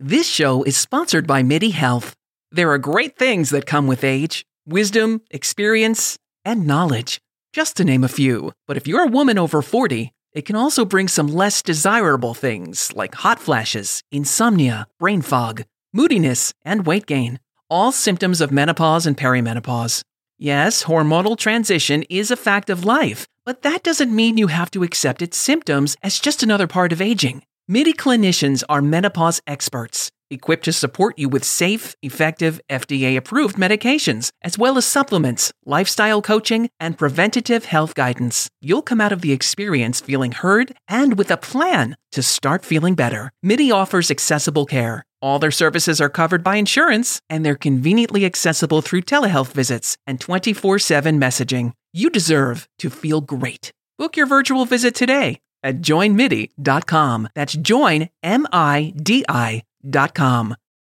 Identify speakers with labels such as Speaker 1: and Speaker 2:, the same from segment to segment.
Speaker 1: This show is sponsored by MIDI Health. There are great things that come with age: wisdom, experience, and knowledge, just to name a few. But if you're a woman over 40, it can also bring some less desirable things like hot flashes, insomnia, brain fog, moodiness, and weight gain. All symptoms of menopause and perimenopause. Yes, hormonal transition is a fact of life, but that doesn't mean you have to accept its symptoms as just another part of aging. MIDI clinicians are menopause experts, equipped to support you with safe, effective, FDA-approved medications, as well as supplements, lifestyle coaching, and preventative health guidance. You'll come out of the experience feeling heard and with a plan to start feeling better. MIDI offers accessible care. All their services are covered by insurance, and they're conveniently accessible through telehealth visits and 24/7 messaging. You deserve to feel great. Book your virtual visit today at joinmidi.com. That's joinmidi.com.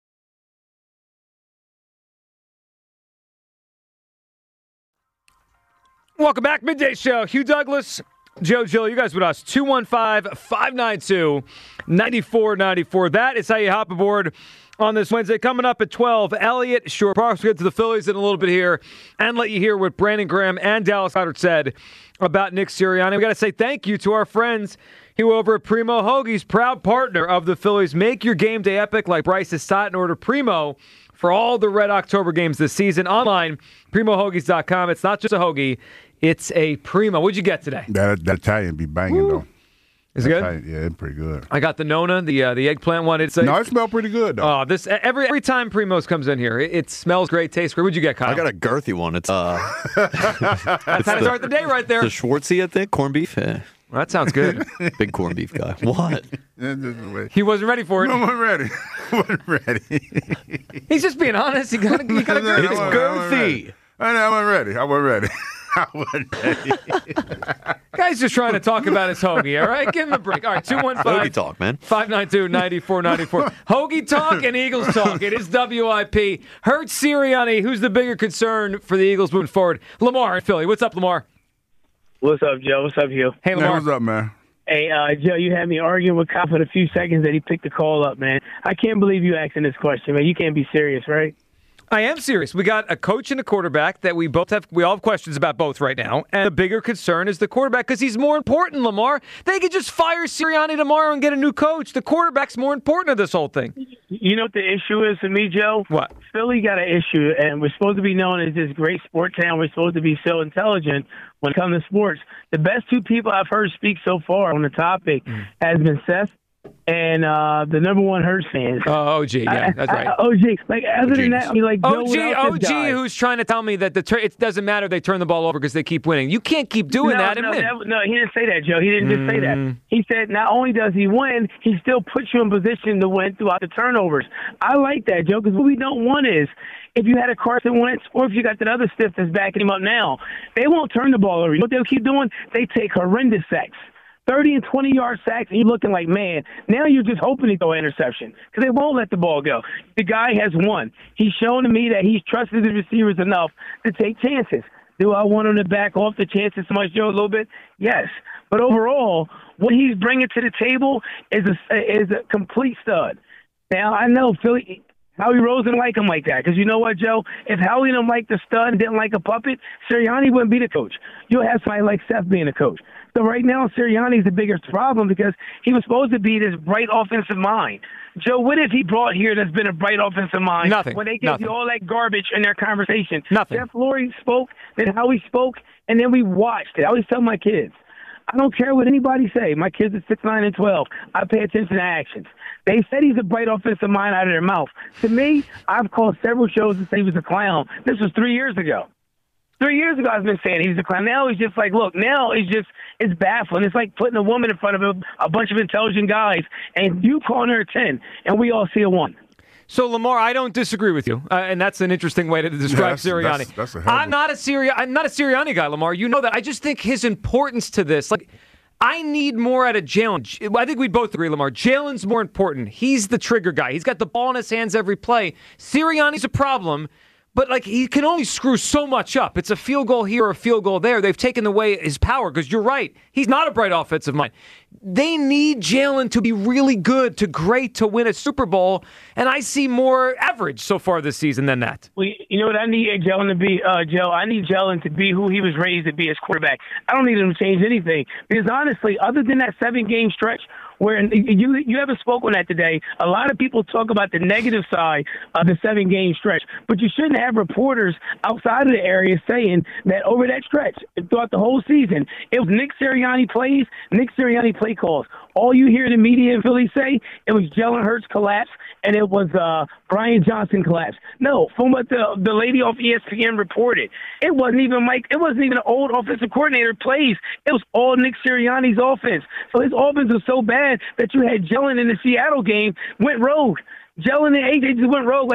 Speaker 2: Welcome back, Midday Show. Hugh Douglas, Joe Gill, you guys with us. 215-592-9494. That is how you hop aboard on this Wednesday. Coming up at 12, Elliot Shore Parks. We'll get to the Phillies in a little bit here and let you hear what Brandon Graham and Dallas Goedert said about Nick Sirianni. We got to say thank you to our friends who over at Primo Hoagies, proud partner of the Phillies. Make your game day epic like Bryce has sought and order Primo for all the Red October games this season. Online, primohoagies.com. It's not just a hoagie, it's a Primo. What'd you get today?
Speaker 3: That Italian be banging, though.
Speaker 2: Is it good?
Speaker 3: Italian, yeah, it's pretty good.
Speaker 2: I got the Nona, the eggplant one.
Speaker 3: No, it smells pretty good, though.
Speaker 2: Oh, this every time Primo's comes in here, it smells great, tastes great. What'd you get, Kyle?
Speaker 4: I got a girthy one. It's
Speaker 2: That's how to start the day right there.
Speaker 4: the Schwartzy, I think, corned beef. Yeah.
Speaker 2: Well, that sounds good.
Speaker 4: Big corned beef guy. What?
Speaker 2: He wasn't ready for it.
Speaker 3: No, I wasn't ready. I wasn't ready.
Speaker 2: He's just being honest. He got a girthy.
Speaker 4: It's girthy.
Speaker 3: I wasn't ready. I wasn't ready. I wasn't ready.
Speaker 2: Guy's just trying to talk about his hoagie, all right? Give him a break. All right, 215.
Speaker 4: Hoagie talk, man.
Speaker 2: 592-9494. Hoagie talk and Eagles talk. It is WIP. Hurt Sirianni, who's the bigger concern for the Eagles moving forward? Lamar in Philly. What's up, Lamar?
Speaker 5: What's up, Joe? What's up, Hugh?
Speaker 2: Hey, Lamar.
Speaker 3: Hey, what's up, man?
Speaker 5: Hey, Joe, you had me arguing with Kyle for a few seconds that he picked the call up, man. I can't believe you asking this question, man. You can't be serious, right?
Speaker 2: I am serious. We got a coach and a quarterback that we all have questions about both right now. And the bigger concern is the quarterback because he's more important, Lamar. They could just fire Sirianni tomorrow and get a new coach. The quarterback's more important to this whole thing.
Speaker 5: You know what the issue is for me, Joe?
Speaker 2: What?
Speaker 5: Philly got an issue, and we're supposed to be known as this great sport town. We're supposed to be so intelligent when it comes to sports. The best two people I've heard speak so far on the topic has been Seth and the number one Hurts fans.
Speaker 2: Oh, OG, yeah, that's right.
Speaker 5: OG. Like, other than that, I mean, like, Joe,
Speaker 2: OG, who's trying to tell me that it doesn't matter they turn the ball over because they keep winning. You can't keep doing that and win.
Speaker 5: No, he didn't say that, Joe. He didn't just say that. He said not only does he win, he still puts you in position to win throughout the turnovers. I like that, Joe, because what we don't want is if you had a Carson Wentz or if you got that other stiff that's backing him up now, they won't turn the ball over. You know what they'll keep doing? They take horrendous sacks. 30 and 20-yard sacks, and you're looking like, man, now you're just hoping to throw an interception because they won't let the ball go. The guy has won. He's shown to me that he's trusted his receivers enough to take chances. Do I want him to back off the chances so much, Joe, a little bit? Yes. But overall, what he's bringing to the table is a complete stud. Now, I know Philly – Howie Rose didn't like him like that because you know what, Joe? If Howie didn't like the stud and didn't like a puppet, Sirianni wouldn't be the coach. You'll have somebody like Seth being the coach. So right now, Sirianni's the biggest problem because he was supposed to be this bright offensive mind. Joe, what has he brought here that's been a bright offensive mind?
Speaker 2: Nothing.
Speaker 5: When they gave you all that garbage in their conversation.
Speaker 2: Nothing.
Speaker 5: Jeff Lurie spoke, then Howie spoke, and then we watched it. I always tell my kids, I don't care what anybody say. My kids are 6, 9, and 12. I pay attention to actions. They said he's a bright offensive mind out of their mouth. To me, I've called several shows to say he was a clown. This was 3 years ago. 3 years ago, I've been saying he's a clown. Now he's just like, look, now it's baffling. It's like putting a woman in front of a bunch of intelligent guys, and you calling her a 10, and we all see a 1.
Speaker 2: So, Lamar, I don't disagree with you, and that's an interesting way to describe Sirianni.
Speaker 3: That's
Speaker 2: I'm not a Sirianni guy, Lamar. You know that. I just think his importance to this, like, I need more out of Jalen. I think we both agree, Lamar. Jalen's more important. He's the trigger guy. He's got the ball in his hands every play. Sirianni's a problem, But, like, he can only screw so much up. It's a field goal here or a field goal there. They've taken away his power because you're right. He's not a bright offensive mind. They need Jalen to be really good to great to win a Super Bowl, and I see more average so far this season than that.
Speaker 5: Well, you know what I need Jalen to be, Joe? I need Jalen to be who he was raised to be as quarterback. I don't need him to change anything because, honestly, other than that 7-game stretch, where you haven't spoken on that today. A lot of people talk about the negative side of the 7-game stretch, but you shouldn't have reporters outside of the area saying that over that stretch, throughout the whole season, it was Nick Sirianni plays, Nick Sirianni play calls. All you hear the media in Philly say, it was Jalen Hurts collapse and it was Brian Johnson collapse. No, from what the lady off ESPN reported, it wasn't even an old offensive coordinator plays. It was all Nick Sirianni's offense. So his offense was so bad that you had Jalen in the Seattle game went rogue. Jalen and AJ just went rogue. Like,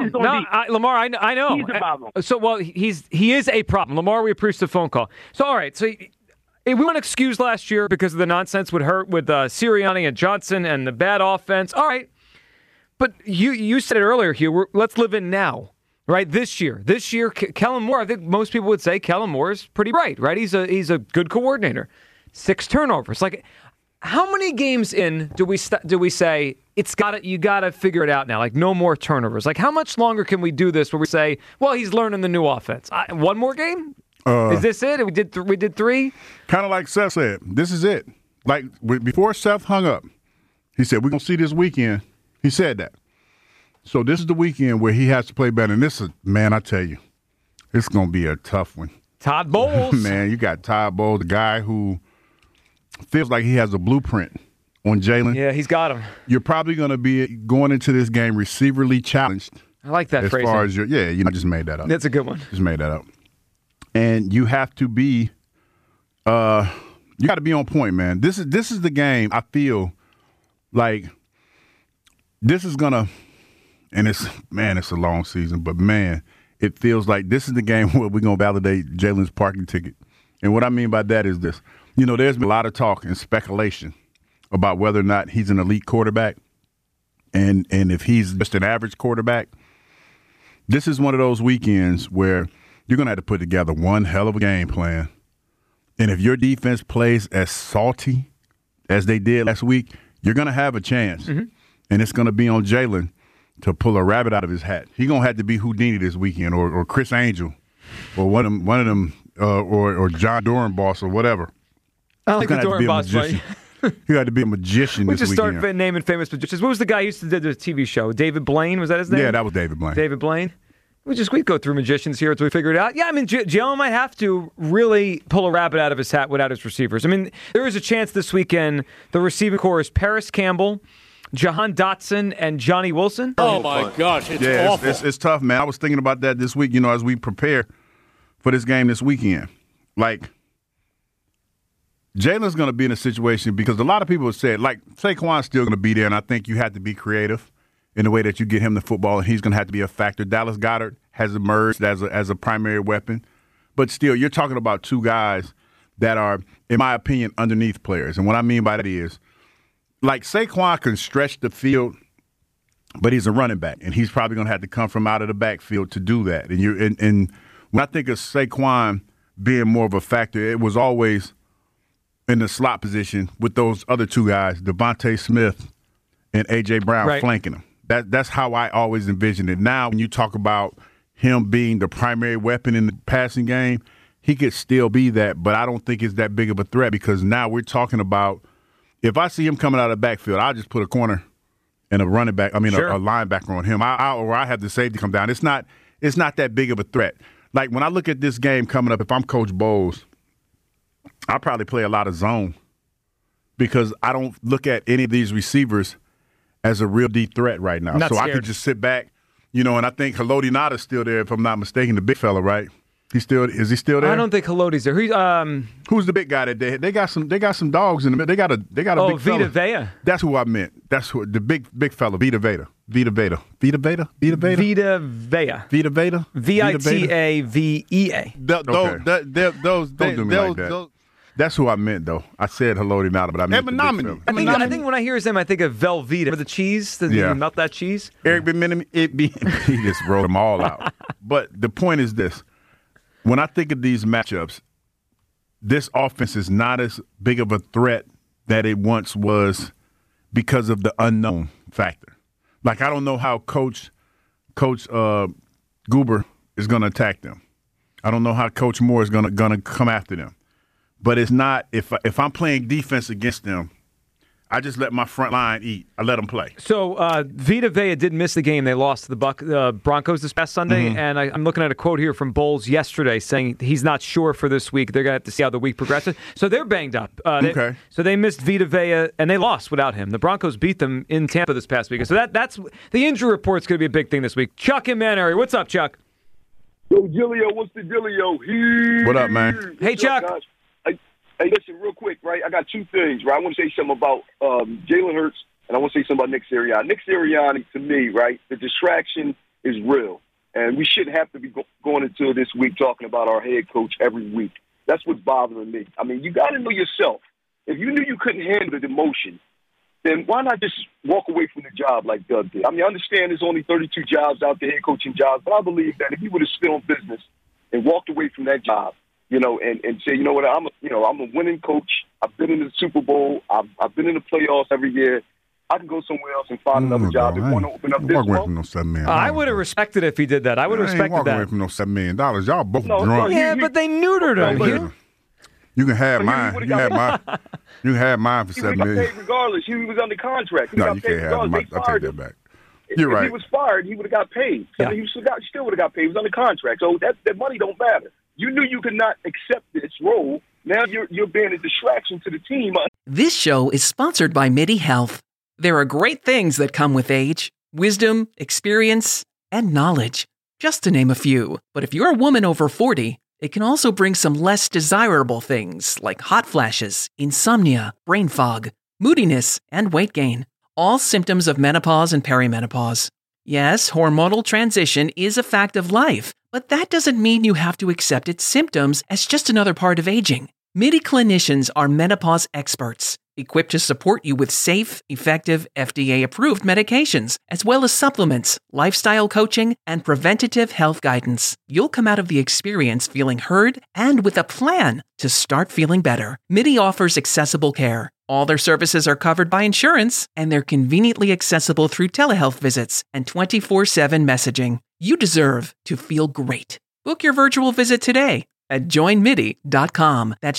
Speaker 2: Lamar, I know.
Speaker 5: He's a problem.
Speaker 2: So, well, he is a problem. Lamar, we appreciate the phone call. So, all right. So, we weren't excused last year because of the nonsense with Sirianni and Johnson and the bad offense. All right. But you said it earlier, Hugh. Let's live in now, right? This year, Kellen Moore. I think most people would say Kellen Moore is pretty bright, right? He's a good coordinator. 6 turnovers. Like, how many games in do we say you gotta figure it out now? Like, no more turnovers. Like, how much longer can we do this where we say, well, he's learning the new offense? One more game? Is this it? We did 3.
Speaker 3: Kind of like Seth said. This is it. Like before Seth hung up, he said, "We're gonna see this weekend." He said that. So this is the weekend where he has to play better. And this is, man, I tell you, it's going to be a tough one.
Speaker 2: Todd Bowles.
Speaker 3: Man, you got Todd Bowles, the guy who feels like he has a blueprint on Jalen.
Speaker 2: Yeah, he's got him.
Speaker 3: You're probably going to be going into this game receiverly challenged.
Speaker 2: I like that phrase.
Speaker 3: As far as I just made that up.
Speaker 2: That's a good one.
Speaker 3: Just made that up. And you have to be, you got to be on point, man. This is the game. I feel like this is gonna, and it's a long season, but man, it feels like this is the game where we're gonna validate Jalen's parking ticket. And what I mean by that is this: there's been a lot of talk and speculation about whether or not he's an elite quarterback, and if he's just an average quarterback. This is one of those weekends where you're gonna have to put together one hell of a game plan, and if your defense plays as salty as they did last week, you're gonna have a chance. Mm-hmm. And it's going to be on Jalen to pull a rabbit out of his hat. He's going to have to be Houdini this weekend, or Chris Angel, or one of them, or John Dorenbos, or whatever.
Speaker 2: I like the Dorenbos fight.
Speaker 3: You got to be a magician this weekend.
Speaker 2: We just start naming famous magicians. What was the guy who used to do the TV show? David Blaine, was that his name?
Speaker 3: Yeah, that was David Blaine.
Speaker 2: David Blaine. We go through magicians here until we figure it out. Yeah, I mean, Jalen might have to really pull a rabbit out of his hat without his receivers. I mean, there is a chance this weekend the receiving core is Paris Campbell, Jahan Dotson, and Johnny Wilson.
Speaker 6: Oh, my gosh, it's awful.
Speaker 3: It's tough, man. I was thinking about that this week, as we prepare for this game this weekend. Like, Jalen's going to be in a situation because a lot of people have said, like, Saquon's still going to be there, and I think you have to be creative in the way that you get him the football, and he's going to have to be a factor. Dallas Goedert has emerged as a primary weapon. But still, you're talking about 2 guys that are, in my opinion, underneath players. And what I mean by that is, like, Saquon can stretch the field, but he's a running back, and he's probably going to have to come from out of the backfield to do that. And when I think of Saquon being more of a factor, it was always in the slot position with those other 2 guys, Devontae Smith and A.J. Brown, flanking him. That's how I always envisioned it. Now, when you talk about him being the primary weapon in the passing game, he could still be that, but I don't think it's that big of a threat because now we're talking about if I see him coming out of the backfield, I'll just put a corner and a running back. I mean,
Speaker 2: sure.
Speaker 3: a linebacker on him. I have the safety come down. It's not that big of a threat. Like when I look at this game coming up, if I'm Coach Bowles, I'll probably play a lot of zone because I don't look at any of these receivers as a real deep threat right now. So I could just sit back, and I think Haloti Ngata's still there if I'm not mistaken, the big fella, right? Is he still there?
Speaker 2: I don't think Halotti's there.
Speaker 3: Who's the big guy that they got some dogs in the middle. They got a big fella.
Speaker 2: Vita Vea.
Speaker 3: That's who I meant. That's who the big fella, Vita Vea. Vita Vea.
Speaker 2: Vita Vea. VITAVEA.
Speaker 3: Those don't do me like that. That's who I meant, though. I said Haloti Ngata, but I meant
Speaker 2: I think when I hear his name, I think of Velveeta. The cheese, you melt that cheese.
Speaker 3: Eric Bieniemy, he just rolled them all out. But the point is this. When I think of these matchups, this offense is not as big of a threat that it once was because of the unknown factor. Like, I don't know how Coach Goober is going to attack them. I don't know how Coach Moore is going to come after them. But it's not if I'm playing defense against them, I just let my front line eat. I let them play.
Speaker 2: So Vita Vea did miss the game. They lost to the Broncos this past Sunday, and I'm looking at a quote here from Bowles yesterday saying he's not sure for this week. They're going to have to see how the week progresses. So they're banged up.
Speaker 3: Okay.
Speaker 2: So they missed Vita Vea, and they lost without him. The Broncos beat them in Tampa this past week. So that's the injury report's going to be a big thing this week. Chuck in Man Area. What's up, Chuck?
Speaker 7: Yo, Gilio, what's the dealio?
Speaker 3: What up, man?
Speaker 2: Hey, Chuck.
Speaker 7: Hey, listen, real quick, right? I got two things, right? I want to say something about Jalen Hurts, and I want to say something about Nick Sirianni. Nick Sirianni, to me, right, the distraction is real. And we shouldn't have to be going into this week talking about our head coach every week. That's what's bothering me. I mean, you got to know yourself. If you knew you couldn't handle the emotion, then why not just walk away from the job like Doug did? I mean, I understand there's only 32 jobs out there, head coaching jobs, but I believe that if he would have stayed on business and walked away from that job, you know, and say, you know what, I'm a winning coach. I've been in the Super Bowl. I've been in the playoffs every year. I can go somewhere else and find another job. They want to open up this
Speaker 3: walk away
Speaker 7: one.
Speaker 3: from no $7 million.
Speaker 2: I would have respected it if he did that. I would have respected
Speaker 3: walk
Speaker 2: that.
Speaker 3: away from no $7 million. Y'all both drunk.
Speaker 7: No,
Speaker 2: Yeah, but they neutered him.
Speaker 3: You can have
Speaker 7: But
Speaker 3: mine.
Speaker 7: he
Speaker 3: You can have mine. You can have mine for
Speaker 7: He
Speaker 3: $7
Speaker 7: would have got
Speaker 3: million.
Speaker 7: paid regardless. He was under contract. He
Speaker 3: No,
Speaker 7: got
Speaker 3: you
Speaker 7: paid
Speaker 3: can't have
Speaker 7: regardless.
Speaker 3: mine.
Speaker 7: They
Speaker 3: I'll take
Speaker 7: fired
Speaker 3: that
Speaker 7: him.
Speaker 3: back. You're
Speaker 7: If
Speaker 3: right.
Speaker 7: he was fired, he would have got paid. So
Speaker 2: Yeah.
Speaker 7: he still would have got paid. He was under contract. So that money don't matter. You knew you could not accept this role. Now you're being a distraction to the team.
Speaker 1: This show is sponsored by MIDI Health. There are great things that come with age, wisdom, experience, and knowledge, just to name a few. But if you're a woman over 40, it can also bring some less desirable things like hot flashes, insomnia, brain fog, moodiness, and weight gain. All symptoms of menopause and perimenopause. Yes, hormonal transition is a fact of life, but that doesn't mean you have to accept its symptoms as just another part of aging. MIDI clinicians are menopause experts, equipped to support you with safe, effective, FDA-approved medications, as well as supplements, lifestyle coaching, and preventative health guidance. You'll come out of the experience feeling heard and with a plan to start feeling better. MIDI offers accessible care. All their services are covered by insurance, and they're conveniently accessible through telehealth visits and 24/7 messaging. You deserve to feel great. Book your virtual visit today at joinmidi.com. That's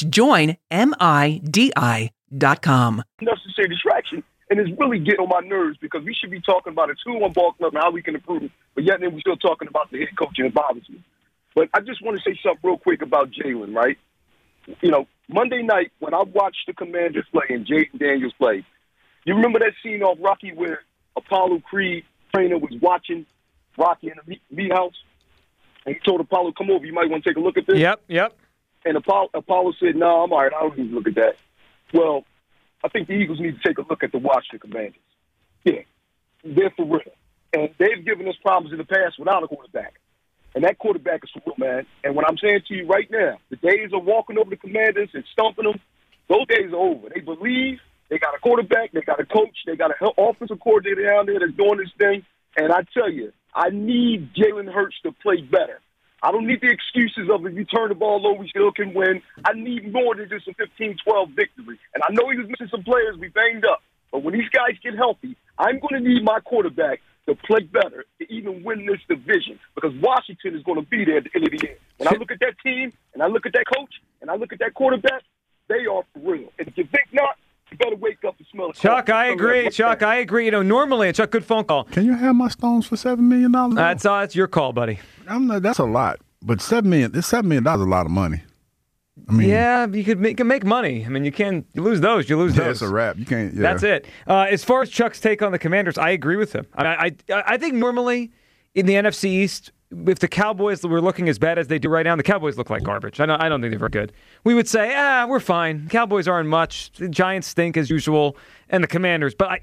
Speaker 1: joinmidi.com.
Speaker 7: Unnecessary distraction, and it's really getting on my nerves because we should be talking about a 2-1 ball club and how we can improve, but yet then we're still talking about the head coach, and it bothers me. But I just want to say something real quick about Jalen, right? You know, Monday night when I watched the Commanders play and Jaden Daniels play, you remember that scene off Rocky where Apollo Creed trainer was watching Rocky in the meat house? And he told Apollo, come over, you might want to take a look at this.
Speaker 2: Yep.
Speaker 7: And Apollo said, no, I'm all right, I don't need to look at that. Well, I think the Eagles need to take a look at the Washington Commanders. Yeah, they're for real. And they've given us problems in the past without a quarterback. And that quarterback is for real, man. And what I'm saying to you right now, the days of walking over the Commanders and stomping them, those days are over. They believe, they got a quarterback, they got a coach, they got an offensive coordinator down there that's doing this thing. And I tell you, I need Jalen Hurts to play better. I don't need the excuses of if you turn the ball over, we still can win. I need more than just a 15-12 victory. And I know he was missing some players, we banged up. But when these guys get healthy, I'm going to need my quarterback to play better to even win this division because Washington is going to be there at the end of the year. When I look at that team, and I look at that coach, and I look at that quarterback, they are for real. And if you think not, you better wake up and smell it.
Speaker 2: Chuck, I agree. I agree. You know, normally, Chuck, good phone call.
Speaker 3: Can you have my Stones for $7 million?
Speaker 2: That's your call, buddy.
Speaker 3: That's a lot. But $7 million is a lot of money. I mean,
Speaker 2: yeah, you can make money. I mean, you lose those. You lose those.
Speaker 3: It's a wrap. You can't. Yeah.
Speaker 2: That's it. As far as Chuck's take on the Commanders, I agree with him. I think normally in the NFC East, if the Cowboys were looking as bad as they do right now, the Cowboys look like garbage. I don't think they're very good. We would say, we're fine. Cowboys aren't much. The Giants stink as usual, and the Commanders. But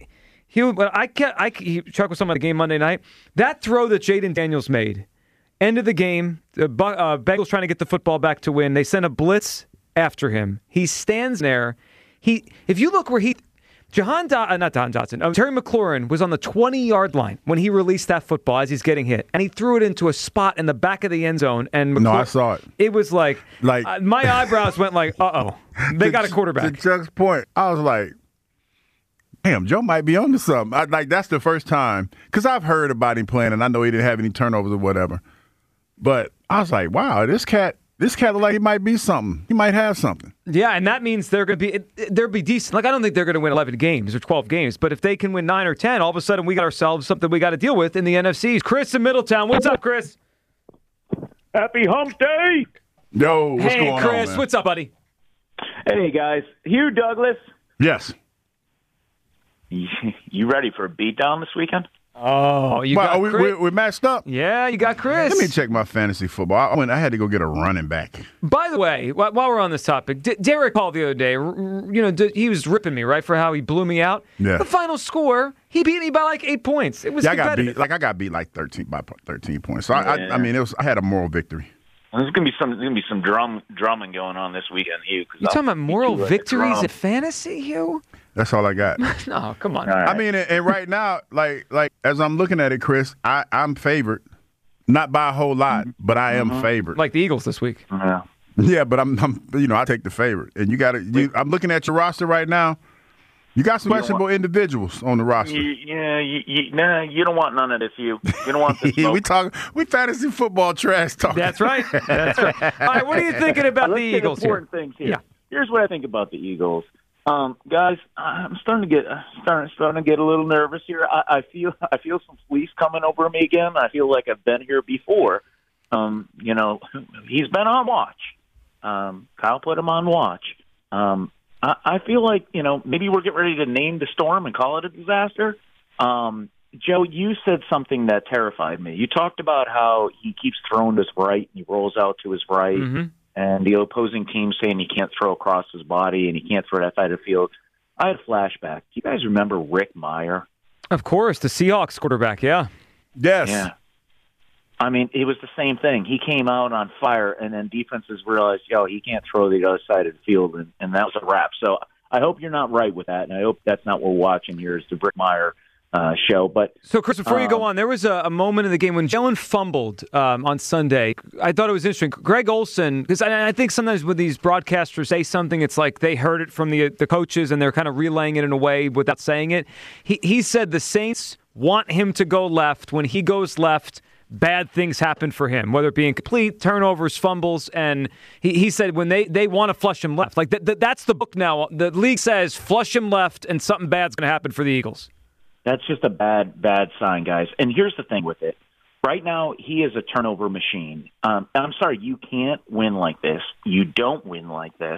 Speaker 2: Chuck was talking about the game Monday night. That throw that Jaden Daniels made. End of the game, the Bengals trying to get the football back to win. They send a blitz after him. He stands there. If you look where Terry McLaurin was on the 20-yard line when he released that football as he's getting hit, and he threw it into a spot in the back of the end zone. And
Speaker 3: No, I saw it.
Speaker 2: It was like my eyebrows went like, uh-oh, they got a quarterback.
Speaker 3: To Chuck's point, I was like, damn, Joe might be onto something. That's the first time, because I've heard about him playing, and I know he didn't have any turnovers or whatever. But I was like, wow, this cat looked like he might be something. He might have something.
Speaker 2: Yeah, and that means they'll be decent. Like, I don't think they're going to win 11 games or 12 games, but if they can win 9 or 10, all of a sudden we got ourselves something we got to deal with in the NFC. Chris in Middletown. What's up, Chris?
Speaker 8: Happy Hump Day!
Speaker 3: Yo, what's going on,
Speaker 2: Chris,
Speaker 3: man?
Speaker 2: what's up, buddy?
Speaker 8: Hey, guys. Hugh Douglas,
Speaker 3: Yes.
Speaker 8: you ready for a beatdown this weekend?
Speaker 2: Oh, you got Chris.
Speaker 3: We matched up?
Speaker 2: Yeah, you got Chris.
Speaker 3: Let me check my fantasy football. I had to go get a running back.
Speaker 2: By the way, while we're on this topic, Derek called the other day. He was ripping me, right, for how he blew me out.
Speaker 3: Yeah.
Speaker 2: The final score, he beat me by like 8 points. It was competitive.
Speaker 3: I got beat like 13 points. So I had a moral victory.
Speaker 8: There's gonna be some drumming going on this weekend, Hugh.
Speaker 2: You talking about moral victories at fantasy, Hugh?
Speaker 3: That's all I got.
Speaker 2: No, come on.
Speaker 8: Right.
Speaker 3: I mean, and right now, like as I'm looking at it, Chris, I'm favored, not by a whole lot, but I am favored.
Speaker 2: Like the Eagles this week.
Speaker 8: Yeah.
Speaker 3: Yeah, but I'm I take the favorite, and I'm looking at your roster right now. You got some questionable individuals on the roster.
Speaker 8: You don't want none of this, Hugh. You don't want this.
Speaker 3: we fantasy football trash talk.
Speaker 2: That's right. That's right. All right, what are you thinking about the Eagles here?
Speaker 8: Important things here.
Speaker 2: Yeah.
Speaker 8: Here's what I think about the Eagles. Guys, I'm starting to get a little nervous here. I feel some fleas coming over me again. I feel like I've been here before. He's been on watch. Kyle put him on watch. I feel like, maybe we're getting ready to name the storm and call it a disaster. Joe, you said something that terrified me. You talked about how he keeps throwing to his right, and he rolls out to his right, and the opposing team saying he can't throw across his body and he can't throw that side of the field. I had a flashback. Do you guys remember Rick Meyer?
Speaker 2: Of course, the Seahawks quarterback, yeah.
Speaker 3: Yes.
Speaker 8: Yeah. I mean, it was the same thing. He came out on fire, and then defenses realized, he can't throw the other side of the field, and that was a wrap. So I hope you're not right with that, and I hope that's not what we're watching here is the Rick Meyer show. But
Speaker 2: so, Chris, before you go on, there was a moment in the game when Jalen fumbled on Sunday. I thought it was interesting. Greg Olsen, because I think sometimes when these broadcasters say something, it's like they heard it from the coaches, and they're kind of relaying it in a way without saying it. He said the Saints want him to go left. When he goes left, bad things happen for him, whether it be incomplete, turnovers, fumbles, and he said when they want to flush him left. Like that's the book now. The league says flush him left, and something bad's going to happen for the Eagles.
Speaker 8: That's just a bad sign, guys. And here's the thing with it. Right now, he is a turnover machine. I'm sorry, you can't win like this. You don't win like this.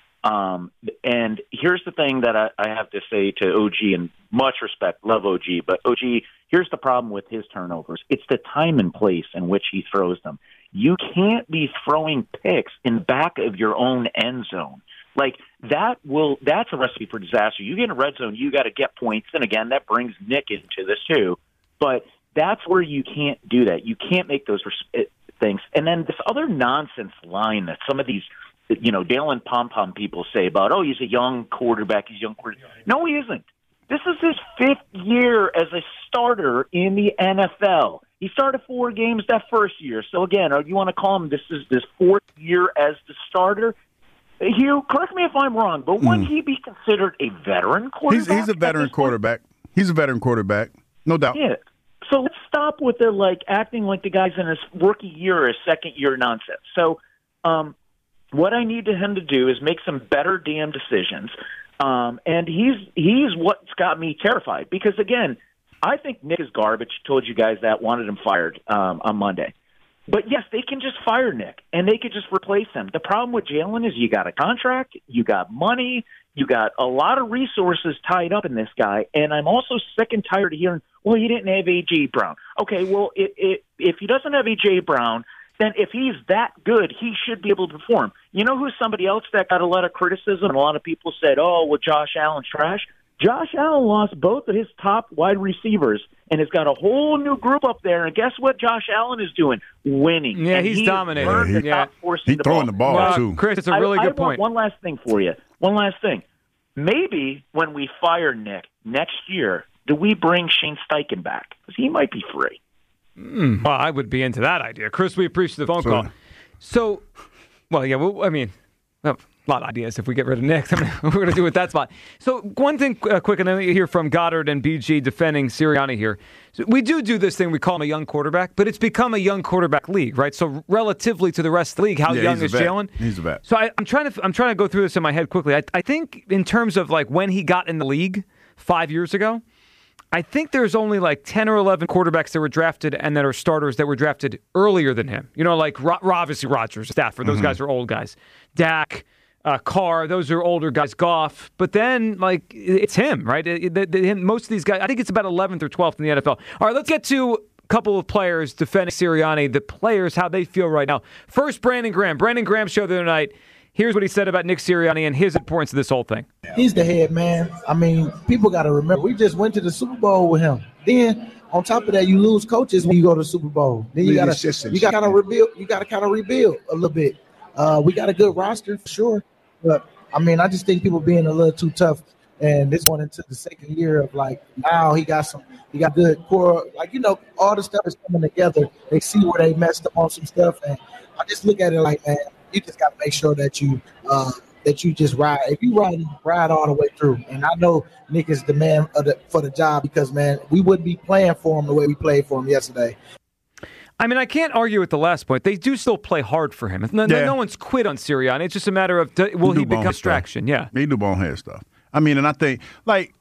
Speaker 8: And here's the thing that I have to say to OG, and much respect, love OG, but OG, here's the problem with his turnovers. It's the time and place in which he throws them. You can't be throwing picks in the back of your own end zone. Like, that's a recipe for disaster. You get in a red zone, you got to get points. And again, that brings Nick into this too. But that's where you can't do that. You can't make those things. And then this other nonsense line that some of these, Dalen Pom-Pom people say about, he's a young quarterback. No, he isn't. This is his 5th year as a starter in the NFL. He started 4 games that first year. So again, you want to call him this is this 4th year as the starter? Hugh, correct me if I'm wrong, but wouldn't he be considered a veteran quarterback?
Speaker 3: He's a veteran quarterback. He's a veteran quarterback, no doubt.
Speaker 8: Yeah. So let's stop with the acting like the guy's in his rookie year or his second year nonsense. So what I need him to do is make some better damn decisions. And he's what's got me terrified because, again, I think Nick is garbage. Told you guys that, wanted him fired on Monday. But, yes, they can just fire Nick, and they could just replace him. The problem with Jalen is you got a contract, you got money, you got a lot of resources tied up in this guy, and I'm also sick and tired of hearing, well, he didn't have A.J. Brown. Okay, well, if he doesn't have A.J. Brown, then if he's that good, he should be able to perform. You know who's somebody else that got a lot of criticism, and a lot of people said, Josh Allen's trash? Josh Allen lost both of his top wide receivers and has got a whole new group up there. And guess what Josh Allen is doing? Winning.
Speaker 2: Yeah, he's dominating.
Speaker 3: He's throwing the ball, too.
Speaker 2: Chris, it's a really good point.
Speaker 8: One last thing for you. One last thing. maybe when we fire Nick next year, do we bring Shane Steichen back? Because he might be free.
Speaker 2: Well, I would be into that idea. Chris, we appreciate the phone call. So, well, yeah, well, I mean, a lot of ideas if we get rid of Nick. I mean, what we're going to do with that spot. So one thing quick, and then you hear from Goddard and BG defending Sirianni here. So we do this thing we call him a young quarterback, but it's become a young quarterback league, right? So relatively to the rest of the league, how young is Jalen?
Speaker 3: He's a vet.
Speaker 2: So I'm trying to go through this in my head quickly. I think in terms of like when he got in the league 5 years ago, I think there's only like 10 or 11 quarterbacks that were drafted and that are starters that were drafted earlier than him. You know, like obviously Rodgers, Stafford, those guys are old guys. Dak, Carr, those are older guys. Goff, but then like it's him, right? Most of these guys, I think it's about 11th or 12th in the NFL. All right, let's get to a couple of players defending Sirianni. The players, how they feel right now. First, Brandon Graham. Brandon Graham show the other night. Here's what he said about Nick Sirianni and his importance to this whole thing.
Speaker 9: He's the head man. I mean, people got to remember, we just went to the Super Bowl with him. Then on top of that, you lose coaches when you go to the Super Bowl. Then you got to kind of rebuild. You got to kind of rebuild a little bit. We got a good roster for sure, but I mean, I just think people being a little too tough. And this went into the second year of like now he got good core. Like, you know, all the stuff is coming together. They see where they messed up on some stuff, and I just look at it like, man, you just got to make sure that you just ride. If you ride all the way through. And I know Nick is the man for the job because, man, we wouldn't be playing for him the way we played for him yesterday.
Speaker 2: I mean, I can't argue with the last point. They do still play hard for him. No one's quit on Sirianni. It's just a matter of will he become a distraction? Yeah,
Speaker 3: he do bonehead stuff. I mean, and I think like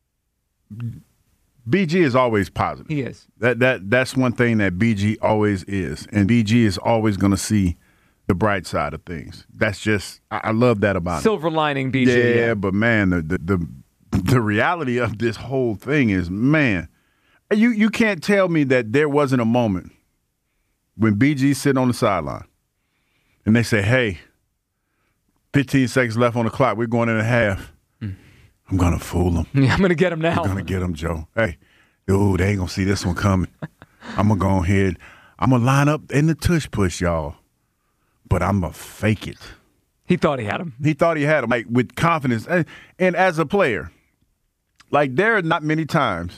Speaker 3: BG is always positive.
Speaker 2: He is.
Speaker 3: That's one thing that BG always is, and BG is always going to see the bright side of things. That's just I love that about
Speaker 2: silver lining BG.
Speaker 3: Yeah, but man, the reality of this whole thing is, man, you can't tell me that there wasn't a moment when BG's sitting on the sideline and they say, "Hey, 15 seconds left on the clock. We're going in at half. I'm gonna fool him.
Speaker 2: Yeah, I'm gonna get him now.
Speaker 3: I'm gonna get him, Joe. Hey, dude, they ain't gonna see this one coming. I'm gonna go ahead. I'm gonna line up in the tush push, y'all. But I'm going to fake it."
Speaker 2: He thought he had him.
Speaker 3: He thought he had him, like, with confidence. And as a player, like, there are not many times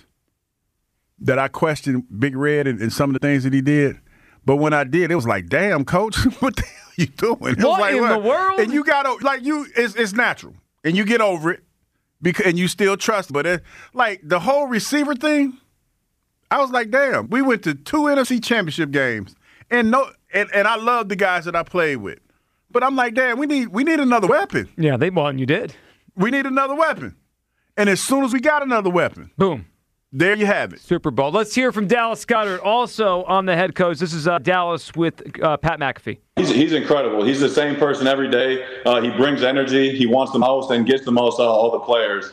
Speaker 3: that I questioned Big Red and some of the things that he did. But when I did, it was like, damn, coach, what the hell are you doing? It
Speaker 2: what
Speaker 3: was like,
Speaker 2: in the world?
Speaker 3: And you got to, like, it's natural. And you get over it, and you still trust. But, like, the whole receiver thing, I was like, damn, we went to 2 NFC championship games. And I love the guys that I played with. But I'm like, damn, we need another weapon.
Speaker 2: Yeah, and you did.
Speaker 3: We need another weapon. And as soon as we got another weapon,
Speaker 2: boom.
Speaker 3: There you have it.
Speaker 2: Super Bowl. Let's hear from Dallas Goedert, also on the head coach. This is Dallas with Pat McAfee.
Speaker 10: He's incredible. He's the same person every day. He brings energy. He wants the most and gets the most out of all the players.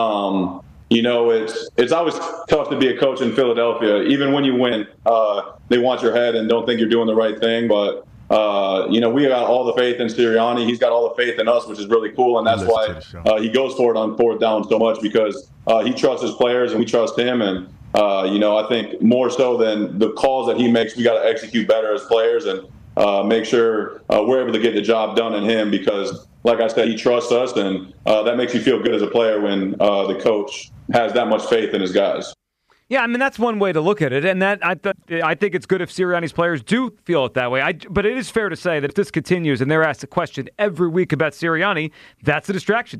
Speaker 10: You know, it's always tough to be a coach in Philadelphia. Even when you win, they want your head and don't think you're doing the right thing. But, you know, we got all the faith in Sirianni. He's got all the faith in us, which is really cool. And that's why he goes for it on 4th down so much, because he trusts his players and we trust him. And, you know, I think more so than the calls that he makes, we got to execute better as players and make sure we're able to get the job done in him, because, like I said, he trusts us. And that makes you feel good as a player when the coach has that much faith in his guys.
Speaker 2: Yeah, I mean, that's one way to look at it, and that I think it's good if Sirianni's players do feel it that way. But it is fair to say that if this continues and they're asked a question every week about Sirianni, that's a distraction.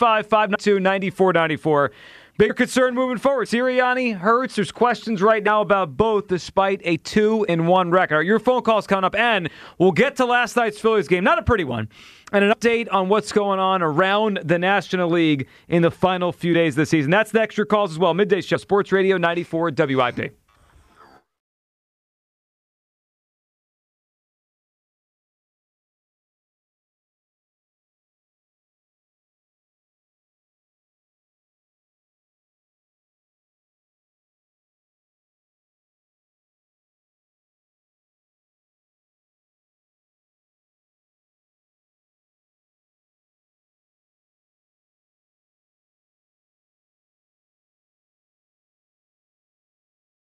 Speaker 2: 215-592-9494. Bigger concern moving forward. Sirianni, Hurts, there's questions right now about both despite a 2-1 record. Your phone call's coming up, and we'll get to last night's Phillies game. Not a pretty one. And an update on what's going on around the National League in the final few days of the season. That's the extra calls as well. Midday Show, Sports Radio 94 WIP.